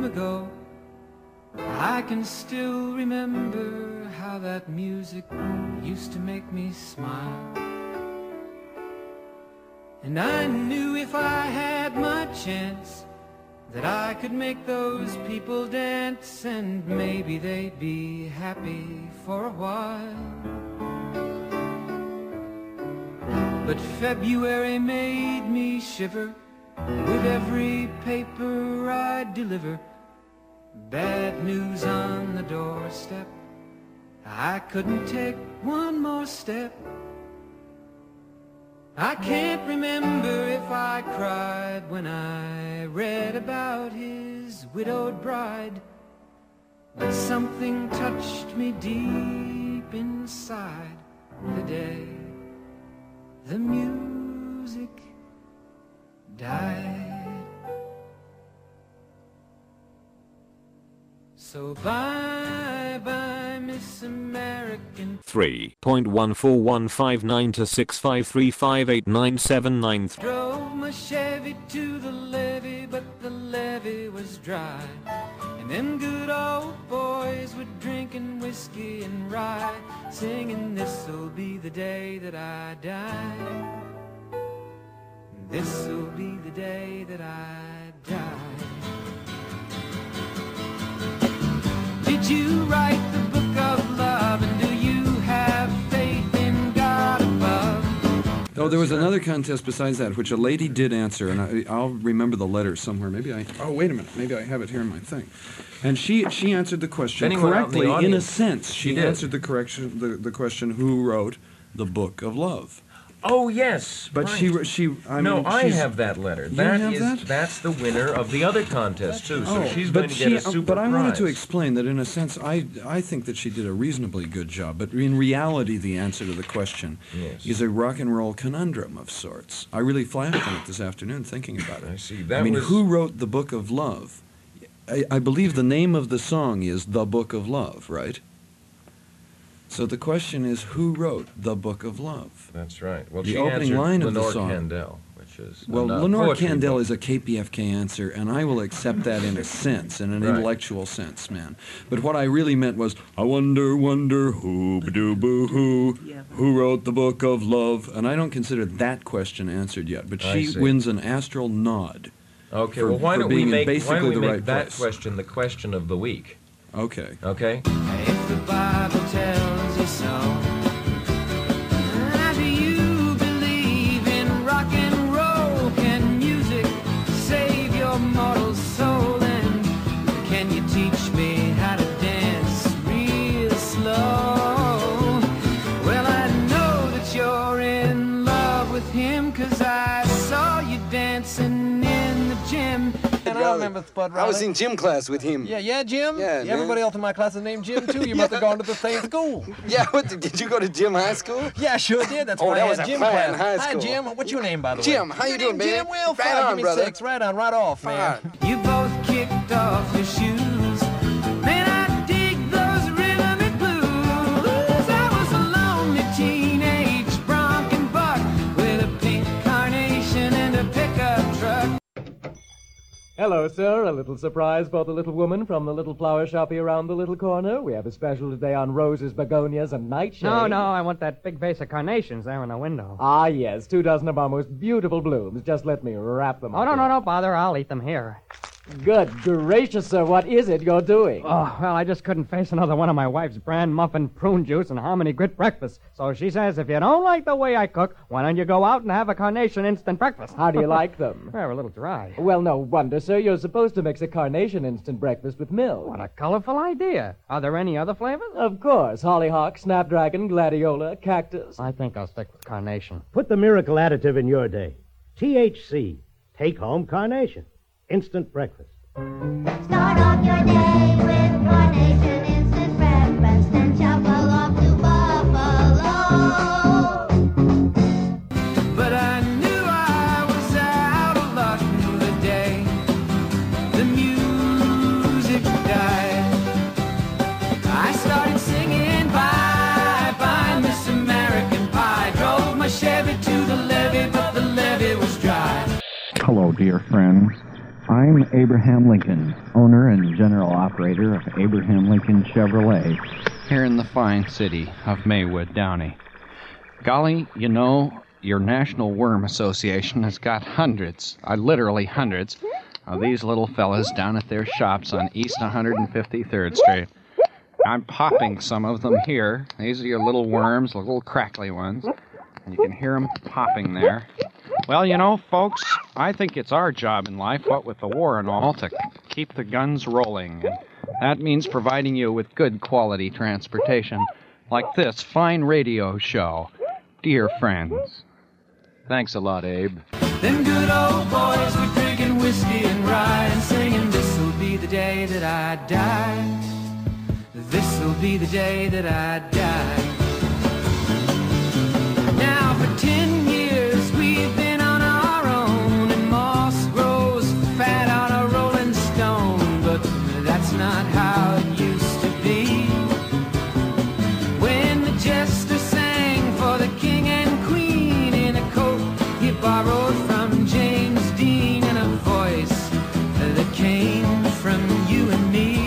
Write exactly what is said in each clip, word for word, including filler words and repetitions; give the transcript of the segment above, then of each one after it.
ago. I can still remember how that music used to make me smile. And I knew if I had my chance that I could make those people dance, and maybe they'd be happy for a while. But February made me shiver with every paper I deliver. Bad news on the doorstep, I couldn't take one more step. I can't remember if I cried when I read about his widowed bride, but something touched me deep inside the day the music died. So bye bye, Miss American. three point one four one five nine two six five three five eight nine seven nine. Drove my Chevy to the levee, but the levee was dry. And them good old boys were drinking whiskey and rye, singing, this'll be the day that I die. This'll be the day that I die. Did you write the book of love, and do you have faith in God above? Oh, there was another contest besides that, which a lady did answer, and I, I'll remember the letter somewhere. Maybe I... Oh, wait a minute. Maybe I have it here in my thing. And she she answered the question Anyone correctly, in, in a sense. She, she answered the correction the, the question, who wrote the Book of Love? Oh, yes. But right. she she I no, mean, I she's- have that letter. You That have is that? that's the winner of the other contest too. So Oh, she's but going to she, get a super But I wanted to prize. explain that in a sense, I I think that she did a reasonably good job. But in reality, the answer to the question Yes. is a rock and roll conundrum of sorts. I really flashed on it this afternoon thinking about it. I see. That I mean, was- who wrote the Book of Love? I, I believe the name of the song is The Book of Love, right? So the question is, who wrote The Book of Love? That's right. Well, The she opening answered line of the Lenore song. Kandel, which is Well, a Lenore poetry Kandel book. is a K P F K answer, and I will accept that in a sense, in an Right. intellectual sense, man. But what I really meant was, I wonder, wonder, who, ba-doo, boo, who, who wrote the Book of Love? And I don't consider that question answered yet, but I she see. wins an astral nod. Okay. for- well, why for don't we being in make why basically don't we the make right that place. question the question of the week? Okay. Okay. If the Bible tells you so, how do you believe in rock and roll? Can music save your mortal soul? And can you teach me how to dance real slow? Well, I know that you're in love with him, 'cause I saw you dancing in the gym. And I remember Spud Riley. I was in gym class with him. Yeah, yeah, Jim? Yeah, man. Everybody else in my class is named Jim, too. You must have gone to the same school. Yeah, what, did did you go to gym high school? Yeah, I sure did. That's Oh, why that I was had a gym fine class. high Hi, school. Jim. What's your name, by the way? Jim, how you Your doing, name man? Jim Will. Right Fine. on, Give me brother. six. Right on, right off, man. You both kicked off your shoes. Man, I dig those rhythm and blues. I was a lonely teenage bronc and buck with a pink carnation and a pickup truck. Hello, sir. A little surprise for the little woman from the little flower shoppy around the little corner. We have a special today on roses, begonias, and nightshade. No, no, I want that big vase of carnations there in the window. Ah, yes. Two dozen of our most beautiful blooms. Just let me wrap them Oh, up no, no, here. no, bother. I'll eat them here. Good gracious, sir. What is it you're doing? Oh, well, I just couldn't face another one of my wife's brand muffin, prune juice, and hominy grit breakfasts. So she says, if you don't like the way I cook, why don't you go out and have a carnation instant breakfast? How do you like them? They're a little dry. Well, no wonder, sir. You're supposed to mix a carnation instant breakfast with milk. What a colorful idea. Are there any other flavors? Of course. Hollyhock, snapdragon, gladiola, cactus. I think I'll stick with carnation. Put the miracle additive in your day. T H C. Take home carnation. Instant breakfast. Start off your day with Carnation Instant Breakfast and shuffle off to Buffalo. But I knew I was out of luck the day the music died. I started singing bye bye Miss American Pie. Drove my Chevy to the levee, but the levee was dry. Hello, dear friends. I'm Abraham Lincoln, owner and general operator of Abraham Lincoln Chevrolet, here in the fine city of Maywood, Downey. Golly, you know, your National Worm Association has got hundreds, uh, literally hundreds, of these little fellas down at their shops on East one hundred fifty-third Street. I'm popping some of them here. These are your little worms, the little crackly ones. And you can hear them popping there. Well, you know, folks, I think it's our job in life, what with the war and all, to keep the guns rolling. And that means providing you with good quality transportation, like this fine radio show. Dear friends. Thanks a lot, Abe. Them good old boys were drinking whiskey and rye and singing, this'll be the day that I die. This'll be the day that I die. Now for ten years we've been on our own, and moss grows fat on a rolling stone, but that's not how it used to be. When the jester sang for the king and queen in a coat he borrowed from James Dean, and a voice that came from you and me.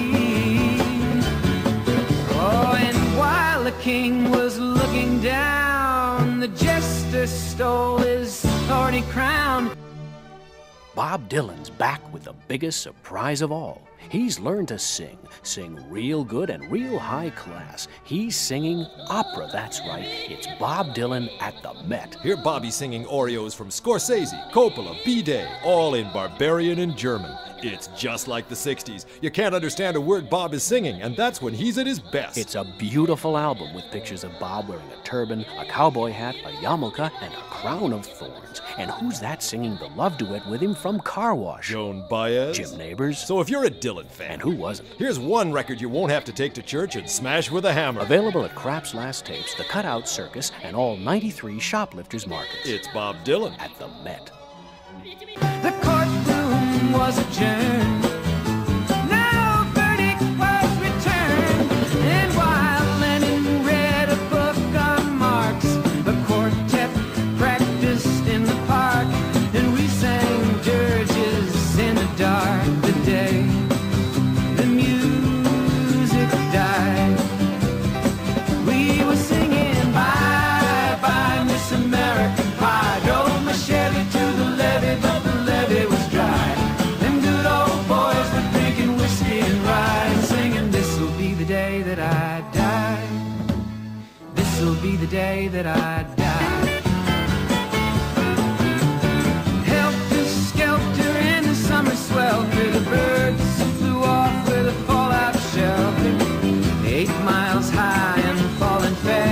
Oh, and while the king was looking down, the jester stole his thorny crown. Bob Dylan's back with the biggest surprise of all. He's learned to sing, sing real good and real high class. He's singing opera, that's right. It's Bob Dylan at the Met. Hear Bobby singing Oreos from Scorsese, Coppola, B-Day, all in barbarian and German. It's just like the sixties. You can't understand a word Bob is singing, and that's when he's at his best. It's a beautiful album with pictures of Bob wearing a turban, a cowboy hat, a yarmulke, and a crown of thorns. And who's that singing the love duet with him from Car Wash? Joan Baez? Jim Neighbors. So if you're a Dylan fan, and who wasn't? Here's one record you won't have to take to church and smash with a hammer. Available at Krapp's Last Tapes, The Cutout Circus, and all ninety-three Shoplifters Markets. It's Bob Dylan at the Met. The courtroom was adjourned. No verdict was returned. And while Lenin read a book on Marx, the quartet practiced in the park, and we sang dirges in the dark. The day the music died, we were singing bye bye Miss American Pie. Drove my Chevy to the levee, but the levee was dry. Them good old boys were drinking whiskey and rye and singing, this'll be the day that I die. This'll be the day that I die. Helter skelter in the summer swelter, the birds flew off with a fallout shelter, eight miles high and falling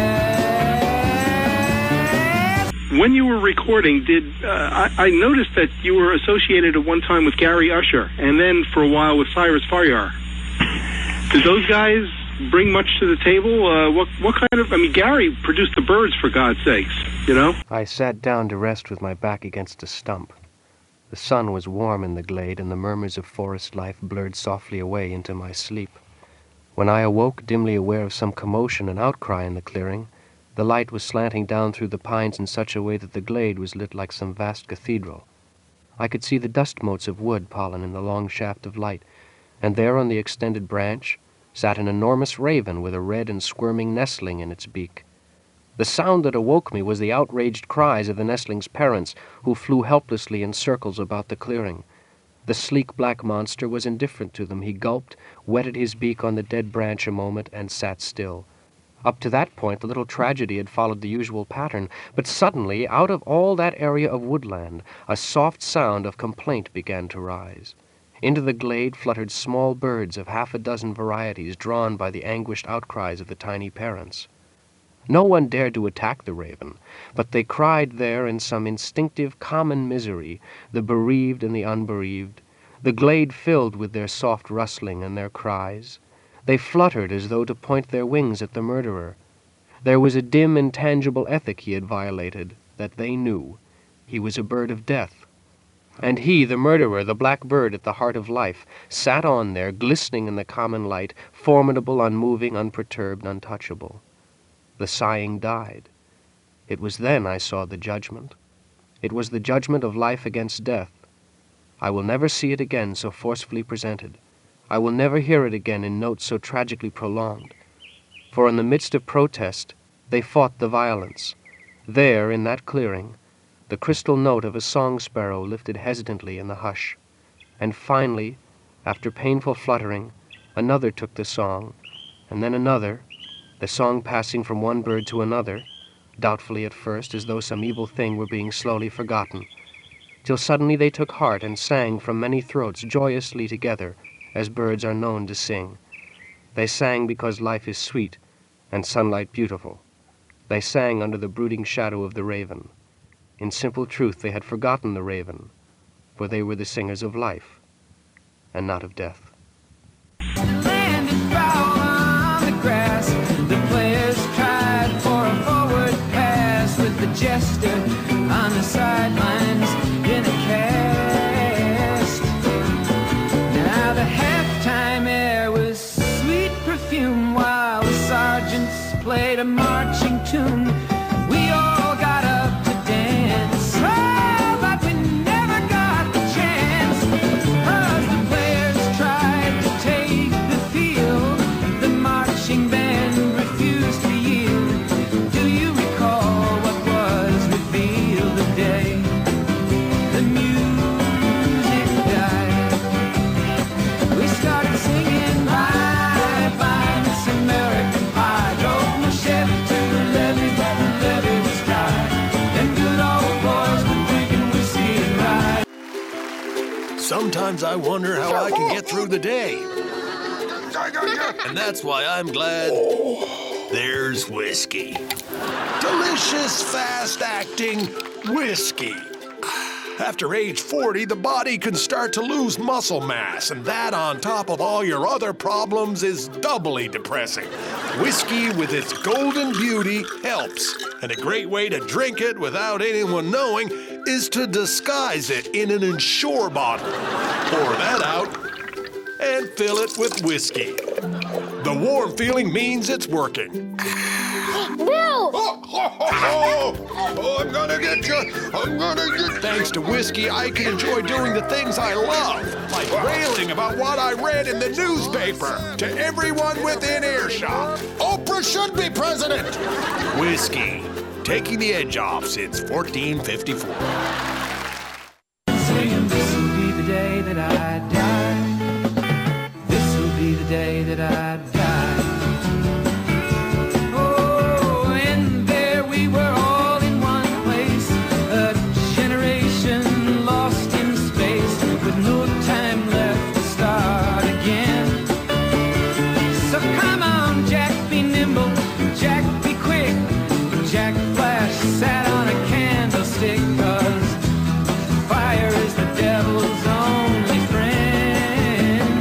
fast. When you were recording, did uh, I, I noticed that you were associated at one time with Gary Usher, and then for a while with Cyrus Faryar. Did those guys bring much to the table? Uh, what what kind of? I mean, Gary produced the Byrds, for God's sakes, you know. I sat down to rest with my back against a stump. The sun was warm in the glade, and the murmurs of forest life blurred softly away into my sleep. When I awoke, dimly aware of some commotion and outcry in the clearing, the light was slanting down through the pines in such a way that the glade was lit like some vast cathedral. I could see the dust motes of wood pollen in the long shaft of light, and there on the extended branch sat an enormous raven with a red and squirming nestling in its beak. The sound that awoke me was the outraged cries of the nestling's parents, who flew helplessly in circles about the clearing. The sleek black monster was indifferent to them. He gulped, wetted his beak on the dead branch a moment, and sat still. Up to that point, the little tragedy had followed the usual pattern, but suddenly, out of all that area of woodland, a soft sound of complaint began to rise. Into the glade fluttered small birds of half a dozen varieties, drawn by the anguished outcries of the tiny parents. No one dared to attack the raven, but they cried there in some instinctive common misery, the bereaved and the unbereaved. The glade filled with their soft rustling and their cries. They fluttered as though to point their wings at the murderer. There was a dim, intangible ethic he had violated, that they knew. He was a bird of death. And he, the murderer, the black bird at the heart of life, sat on there, glistening in the common light, formidable, unmoving, unperturbed, untouchable. The sighing died. It was then I saw the judgment. It was the judgment of life against death. I will never see it again so forcefully presented. I will never hear it again in notes so tragically prolonged. For in the midst of protest, they fought the violence. There, in that clearing, the crystal note of a song sparrow lifted hesitantly in the hush. And finally, after painful fluttering, another took the song, and then another, the song passing from one bird to another, doubtfully at first, as though some evil thing were being slowly forgotten, till suddenly they took heart and sang from many throats joyously together, as birds are known to sing. They sang because life is sweet and sunlight beautiful. They sang under the brooding shadow of the raven. In simple truth, they had forgotten the raven, for they were the singers of life, and not of death. Landed foul on the grass. The players tried for a forward pass with the jester on the sidelines in a cast. Now the halftime air was sweet perfume while the sergeants played a marching tune. We all got up to dance, oh, but we never got the chance, 'cause the players tried to take the field. The marching band refused to yield. Do you recall what was revealed the day the music died? We started singing bye bye Miss American Pie. Drove my Chevy to the levee, but the levee was dry. Them good old boys were drinking whiskey and rye. Sometimes I wonder how I can get through the day. And that's why I'm glad there's whiskey. Delicious, fast-acting whiskey. After age forty, the body can start to lose muscle mass, and that on top of all your other problems is doubly depressing. Whiskey with its golden beauty helps, and a great way to drink it without anyone knowing is to disguise it in an Ensure bottle. Pour that out and fill it with whiskey. The warm feeling means it's working. Bill! Oh, oh, oh, oh, I'm gonna get you! I'm gonna get... Thanks to whiskey, I can enjoy doing the things I love, like railing about what I read in the newspaper to everyone within earshot. Oprah should be president! Whiskey, taking the edge off since fourteen fifty-four. Saying this'll be the day that I die. This'll be the day that I die. Oh, and there we were all in one place, a generation lost in space, with no time left to start again. So come on, Jack, be nimble, Jack, be quick. Jack Flash sat on a candlestick, 'cause fire is the devil's only friend.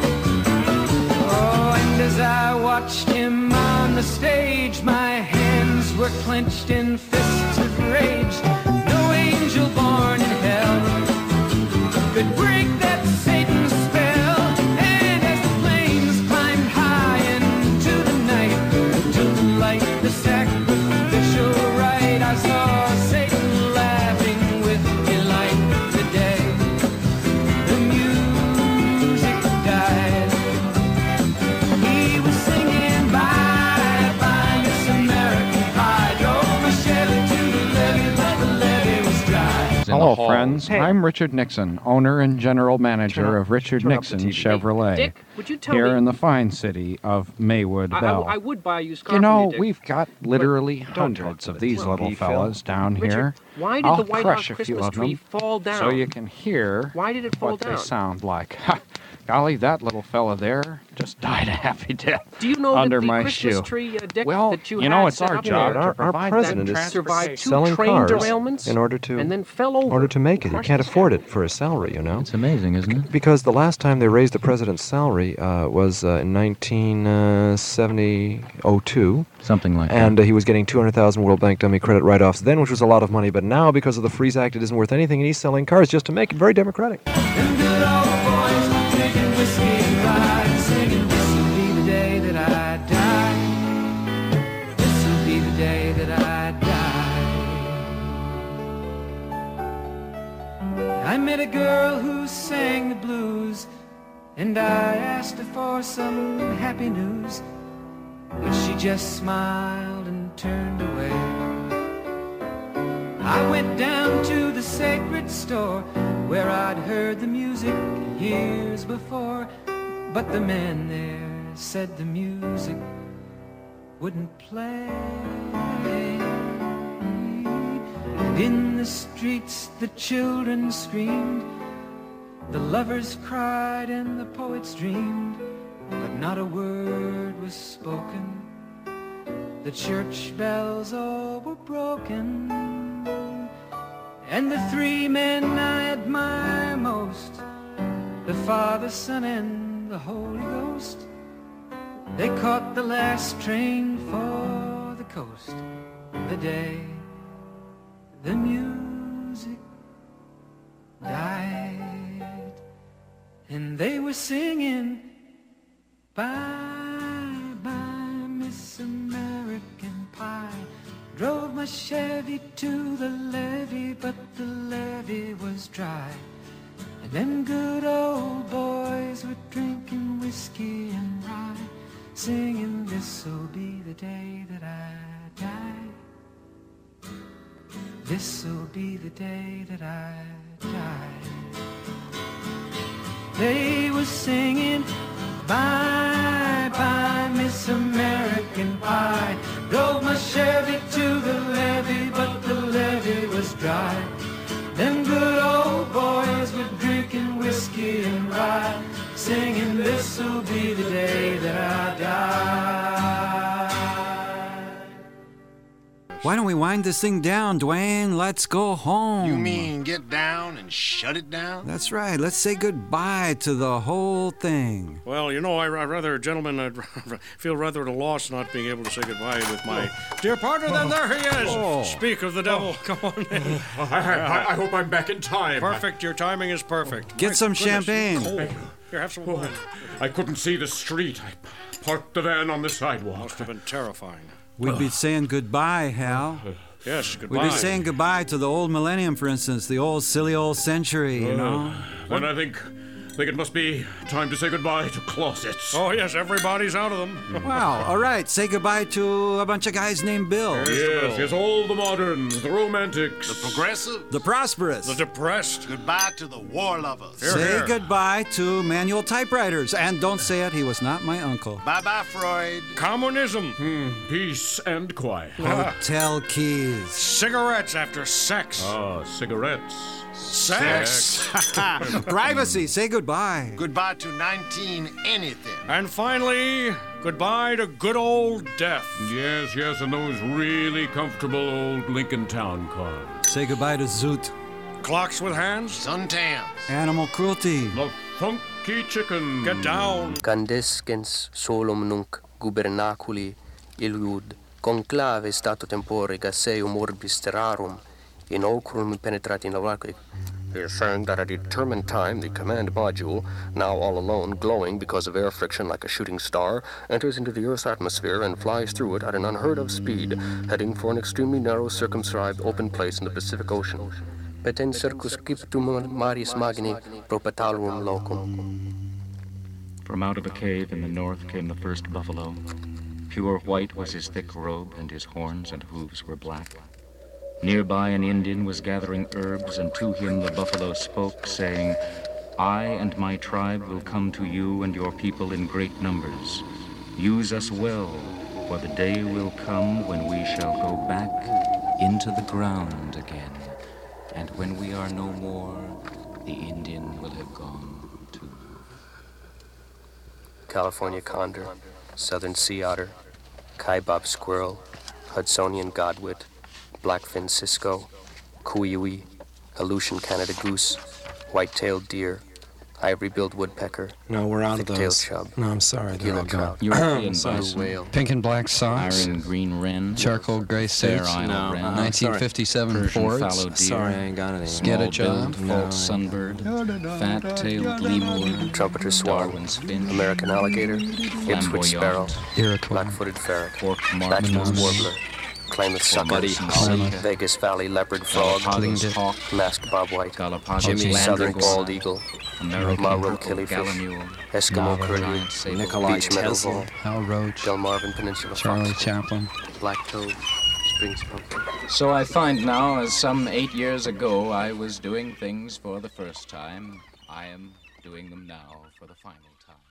Oh, and as I watched him on the stage, my hands were clenched in fists of rage. No angel born in hell could break that Satan spell. And as the flames climbed high into the night, to the light, the sacrificial rite, I saw Satan laughing with delight. The day the music died, he was singing bye bye Miss American Pie. Drove my Chevy to the levee, but the levee was dry. Hello, friends. I'm Richard Nixon, owner and general manager of Richard turn up the Nixon T V. Chevrolet, Dick, would you tell here me- in the fine city of Maywood I, I, Bell. I would buy a used car You from know, Dick. we've got literally don't hundreds talk of to the these T V, little Phil. fellas down Richard, here. why did I'll the White crush House a few Christmas of tree them fall down? so you can hear Why did it fall what down? they sound like. Ha! Golly, that little fella there just died a happy death Do you know under that the my Christmas shoe. tree, uh, Dick, well, that you, you know, had it's set our up job there, to our provide president that is survived two selling train cars derailments in order to and then fell over. in order to make it. He Crushed can't his afford it for his salary, you know. It's amazing, isn't it? Because the last time they raised the president's salary uh, was uh, in nineteen seventy oh two. Something like And that. uh, he was getting two hundred thousand World Bank dummy credit write-offs then, which was a lot of money. But now, because of the Freeze Act, it isn't worth anything, and he's selling cars just to make it very democratic. Them good old boys were drinking whiskey and rye, singing, this'll be the day that I die. This'll be the day that I die. I met a girl who sang the blues, and I asked her for some happy news, but she just smiled and turned away. I went down to the sacred store where I'd heard the music years before, but the man there said the music wouldn't play. And in the streets the children screamed, the lovers cried and the poets dreamed, but not a word was spoken. The church bells all were broken, and the three men I admire most, the Father, Son, and the Holy Ghost, they caught the last train for the coast the day the music died. And they were singing, bye, bye, Miss American Pie. Drove my Chevy to the levee, but the levee was dry. And them good old boys were drinking whiskey and rye, singing, this'll be the day that I die. This'll be the day that I die. They were singing, bye, bye, Miss American Pie. Drove my Chevy to the levee, but the levee was dry. Them good old boys were drinking whiskey and rye, singing, this'll be the day that I die. Why don't we wind this thing down, Dwayne? Let's go home. You mean get down and shut it down? That's right. Let's say goodbye to the whole thing. Well, you know, I, I rather, gentlemen, I feel rather at a loss not being able to say goodbye with my oh. dear partner. Then there he is. Oh. Speak of the devil. Oh. Come on in. I, I, I hope I'm back in time. Perfect. Your timing is perfect. Get my some goodness, champagne. Cold. Here, have some wine. I couldn't see the street. I parked the van on the sidewalk. Must have been terrifying. We'd be saying goodbye, Hal. Yes, goodbye. We'd be saying goodbye to the old millennium, for instance, the old silly old century, you uh, know? Then I think, think it must be time to say goodbye to closets. Oh, yes, everybody's out of them. Wow, all right, say goodbye to a bunch of guys named Bill. Yes, yes, yes, all the moderns, the romantics. The progressive. The prosperous. The depressed. Goodbye to the war lovers. Here, say here. Goodbye to manual typewriters. And don't say it, he was not my uncle. Bye-bye, Freud. Communism. Hmm, peace and quiet. Hotel keys. Cigarettes after sex. Ah, cigarettes. Sex. Sex. Privacy. Say goodbye. Goodbye to nineteen anything. And finally, goodbye to good old death. Yes, yes, and those really comfortable old Lincoln Town cars. Say goodbye to Zoot. Clocks with hands. Suntans. Animal cruelty. The funky chicken. Get down. Candescens solum nunc gubernaculi illud conclave stato tempore gaseum orbis terrarum in ocrum penetrati in lauraque. He is saying that at a determined time, the command module, now all alone, glowing because of air friction like a shooting star, enters into the Earth's atmosphere and flies through it at an unheard-of speed, heading for an extremely narrow, circumscribed, open place in the Pacific Ocean. Peten circumscriptum maris magni propetaluum locum. From out of a cave in the north came the first buffalo. Pure white was his thick robe, and his horns and hooves were black. Nearby an Indian was gathering herbs, and to him the buffalo spoke, saying, I and my tribe will come to you and your people in great numbers. Use us well, for the day will come when we shall go back into the ground again. And when we are no more, the Indian will have gone too. California condor, southern sea otter, kaibab squirrel, Hudsonian godwit, blackfin cisco, kuiui, Aleutian Canada goose, white-tailed deer, ivory-billed woodpecker. No, we're out of those. Chub, no, I'm sorry, they're all gone. European bison, whale, pink and black socks, iron green wren, charcoal gray suits, no, uh, nineteen fifty-seven Fords. Deer, sorry, I ain't got any. Get a job, no, false sunbird, fat-tailed lemur, trumpeter swan, Darwin's finch, American alligator, Ipswich sparrow, Iroquois, black-footed ferret, forked Batchman's martin, warbler, Klamath sucker, Vegas Valley leopard frog, hawk, masked bobwhite, Jimmy southern Landrix, bald eagle, Marrow killifish, Eskimo curlew, Nikolai beach meadow Tesla, hall, Hal Roach, Delmarvin Peninsula Charlie fox, Chaplin. black toad, spring skunk. So I find now, as some eight years ago I was doing things for the first time, I am doing them now for the final time.